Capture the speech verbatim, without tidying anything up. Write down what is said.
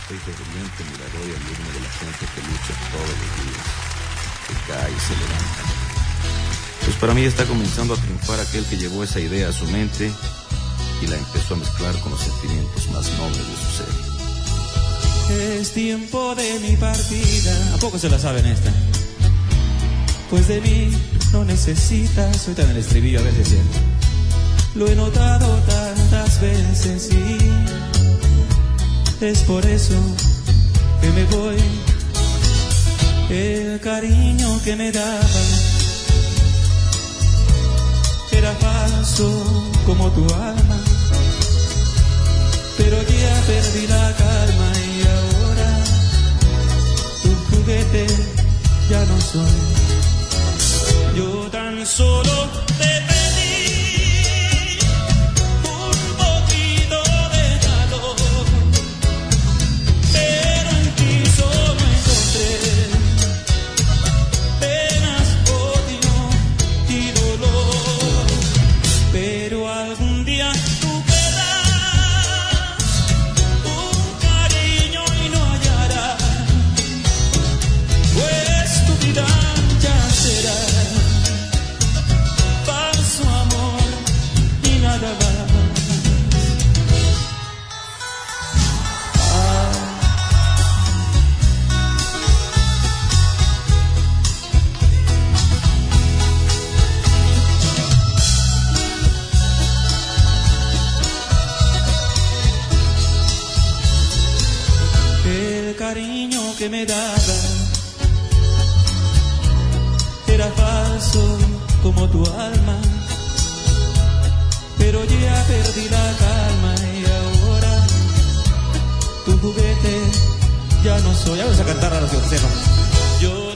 soy ferviente mirador y alumno de la gente que lucha todos los días, que cae y se levanta. Pues para mí está comenzando a triunfar aquel que llevó esa idea a su mente y la empezó a mezclar con los sentimientos más nobles de su ser. Es tiempo de mi partida. ¿A poco se la saben esta? Pues de mí no necesitas. Ahorita en el estribillo a ver si es cierto. Lo he notado tantas veces y es por eso que me voy. El cariño que me dabas era falso como tu alma, pero ya perdí la calma y ahora tu juguete ya no soy. Yo tan solo te pedí un poquito de calor, pero en ti solo encontré penas, odio y dolor. Pero algún día tú querrás un cariño y no hallarás, pues tu vida ya será falso amor y nada más. El cariño que me daba era falso como tu alma, pero ya perdí la calma y ahora tu juguete ya no soy. Ya vamos a cantar a los que sepan. Yo